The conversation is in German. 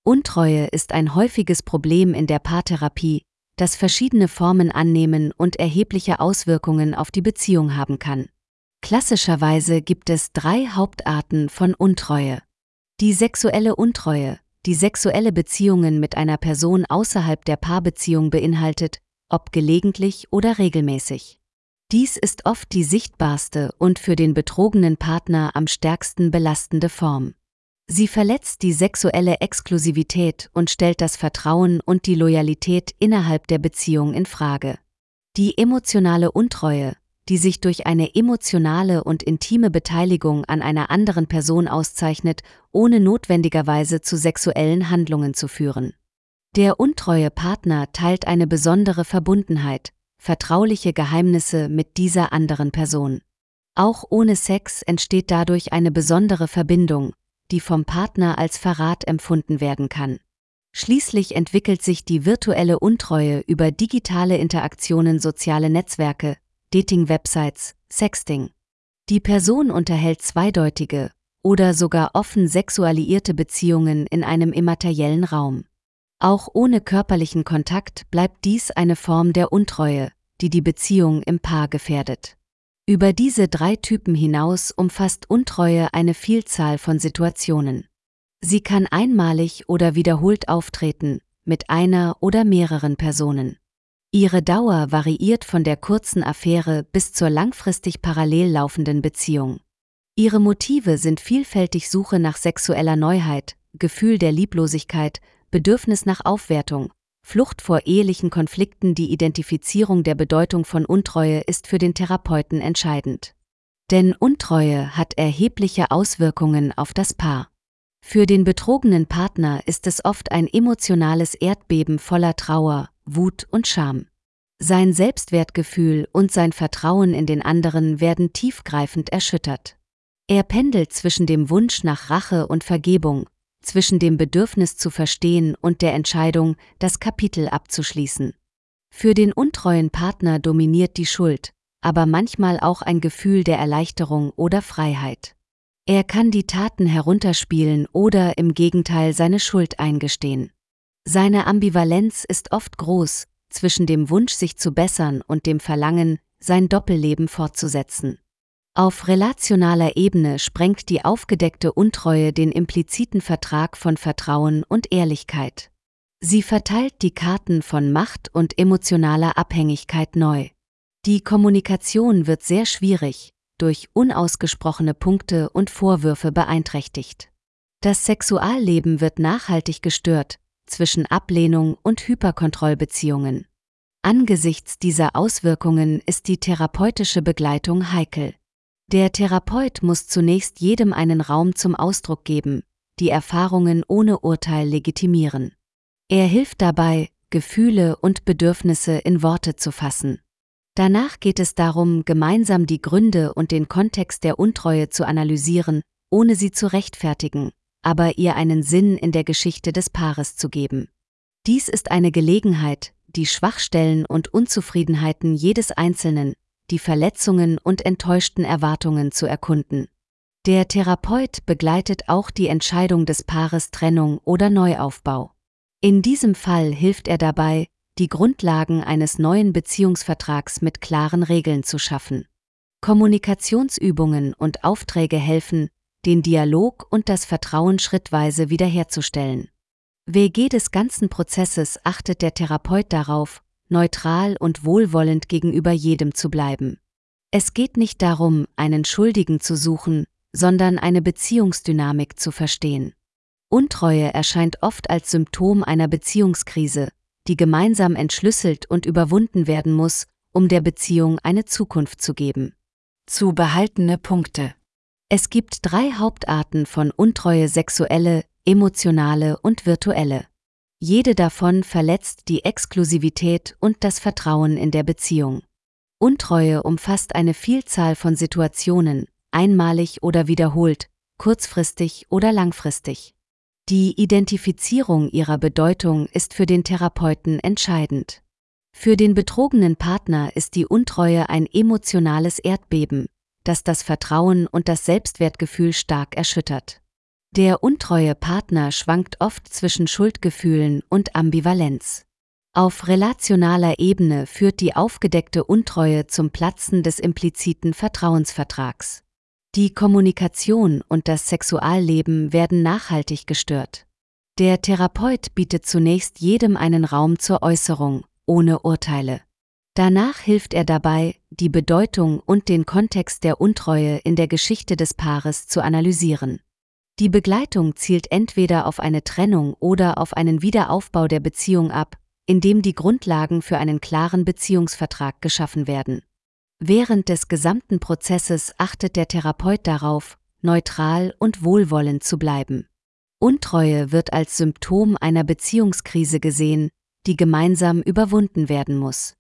Untreue ist ein häufiges Problem in der Paartherapie, das verschiedene Formen annehmen und erhebliche Auswirkungen auf die Beziehung haben kann. Klassischerweise gibt es 3 Hauptarten von Untreue. Die sexuelle Untreue, die sexuelle Beziehungen mit einer Person außerhalb der Paarbeziehung beinhaltet, ob gelegentlich oder regelmäßig. Dies ist oft die sichtbarste und für den betrogenen Partner am stärksten belastende Form. Sie verletzt die sexuelle Exklusivität und stellt das Vertrauen und die Loyalität innerhalb der Beziehung in Frage. Die emotionale Untreue, die sich durch eine emotionale und intime Beteiligung an einer anderen Person auszeichnet, ohne notwendigerweise zu sexuellen Handlungen zu führen. Der untreue Partner teilt eine besondere Verbundenheit, vertrauliche Geheimnisse mit dieser anderen Person. Auch ohne Sex entsteht dadurch eine besondere Verbindung, die vom Partner als Verrat empfunden werden kann. Schließlich entwickelt sich die virtuelle Untreue über digitale Interaktionen, soziale Netzwerke, Dating-Websites, Sexting. Die Person unterhält zweideutige oder sogar offen sexualisierte Beziehungen in einem immateriellen Raum. Auch ohne körperlichen Kontakt bleibt dies eine Form der Untreue, die die Beziehung im Paar gefährdet. Über diese 3 Typen hinaus umfasst Untreue eine Vielzahl von Situationen. Sie kann einmalig oder wiederholt auftreten, mit einer oder mehreren Personen. Ihre Dauer variiert von der kurzen Affäre bis zur langfristig parallel laufenden Beziehung. Ihre Motive sind vielfältig: Suche nach sexueller Neuheit, Gefühl der Lieblosigkeit, Bedürfnis nach Aufwertung, Flucht vor ehelichen Konflikten. Die Identifizierung der Bedeutung von Untreue ist für den Therapeuten entscheidend. Denn Untreue hat erhebliche Auswirkungen auf das Paar. Für den betrogenen Partner ist es oft ein emotionales Erdbeben voller Trauer, Wut und Scham. Sein Selbstwertgefühl und sein Vertrauen in den anderen werden tiefgreifend erschüttert. Er pendelt zwischen dem Wunsch nach Rache und Vergebung, zwischen dem Bedürfnis zu verstehen und der Entscheidung, das Kapitel abzuschließen. Für den untreuen Partner dominiert die Schuld, aber manchmal auch ein Gefühl der Erleichterung oder Freiheit. Er kann die Taten herunterspielen oder im Gegenteil seine Schuld eingestehen. Seine Ambivalenz ist oft groß, zwischen dem Wunsch, sich zu bessern, und dem Verlangen, sein Doppelleben fortzusetzen. Auf relationaler Ebene sprengt die aufgedeckte Untreue den impliziten Vertrag von Vertrauen und Ehrlichkeit. Sie verteilt die Karten von Macht und emotionaler Abhängigkeit neu. Die Kommunikation wird sehr schwierig, durch unausgesprochene Punkte und Vorwürfe beeinträchtigt. Das Sexualleben wird nachhaltig gestört, zwischen Ablehnung und Hyperkontrollbeziehungen. Angesichts dieser Auswirkungen ist die therapeutische Begleitung heikel. Der Therapeut muss zunächst jedem einen Raum zum Ausdruck geben, die Erfahrungen ohne Urteil legitimieren. Er hilft dabei, Gefühle und Bedürfnisse in Worte zu fassen. Danach geht es darum, gemeinsam die Gründe und den Kontext der Untreue zu analysieren, ohne sie zu rechtfertigen, aber ihr einen Sinn in der Geschichte des Paares zu geben. Dies ist eine Gelegenheit, die Schwachstellen und Unzufriedenheiten jedes Einzelnen, die Verletzungen und enttäuschten Erwartungen zu erkunden. Der Therapeut begleitet auch die Entscheidung des Paares Trennung oder Neuaufbau. In diesem Fall hilft er dabei, die Grundlagen eines neuen Beziehungsvertrags mit klaren Regeln zu schaffen. Kommunikationsübungen und Aufträge helfen, den Dialog und das Vertrauen schrittweise wiederherzustellen. Während des ganzen Prozesses achtet der Therapeut darauf, neutral und wohlwollend gegenüber jedem zu bleiben. Es geht nicht darum, einen Schuldigen zu suchen, sondern eine Beziehungsdynamik zu verstehen. Untreue erscheint oft als Symptom einer Beziehungskrise, die gemeinsam entschlüsselt und überwunden werden muss, um der Beziehung eine Zukunft zu geben. Zu behaltene Punkte. Es gibt 3 Hauptarten von Untreue: sexuelle, emotionale und virtuelle. Jede davon verletzt die Exklusivität und das Vertrauen in der Beziehung. Untreue umfasst eine Vielzahl von Situationen, einmalig oder wiederholt, kurzfristig oder langfristig. Die Identifizierung ihrer Bedeutung ist für den Therapeuten entscheidend. Für den betrogenen Partner ist die Untreue ein emotionales Erdbeben, das das Vertrauen und das Selbstwertgefühl stark erschüttert. Der untreue Partner schwankt oft zwischen Schuldgefühlen und Ambivalenz. Auf relationaler Ebene führt die aufgedeckte Untreue zum Platzen des impliziten Vertrauensvertrags. Die Kommunikation und das Sexualleben werden nachhaltig gestört. Der Therapeut bietet zunächst jedem einen Raum zur Äußerung, ohne Urteile. Danach hilft er dabei, die Bedeutung und den Kontext der Untreue in der Geschichte des Paares zu analysieren. Die Begleitung zielt entweder auf eine Trennung oder auf einen Wiederaufbau der Beziehung ab, indem die Grundlagen für einen klaren Beziehungsvertrag geschaffen werden. Während des gesamten Prozesses achtet der Therapeut darauf, neutral und wohlwollend zu bleiben. Untreue wird als Symptom einer Beziehungskrise gesehen, die gemeinsam überwunden werden muss.